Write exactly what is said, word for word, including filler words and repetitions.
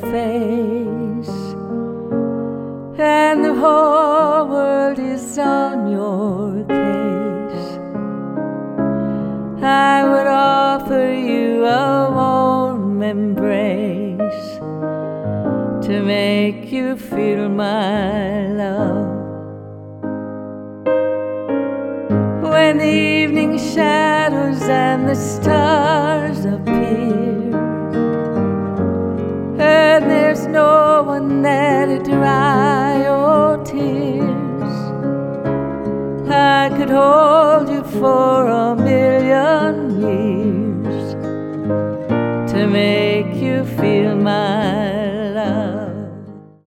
face, and the whole world is on your case. I would offer you a warm embrace to make you feel my love. When the evening shadows and the stars appear, and there's no one there to dry your tears, I could hold you for a million years to make you feel my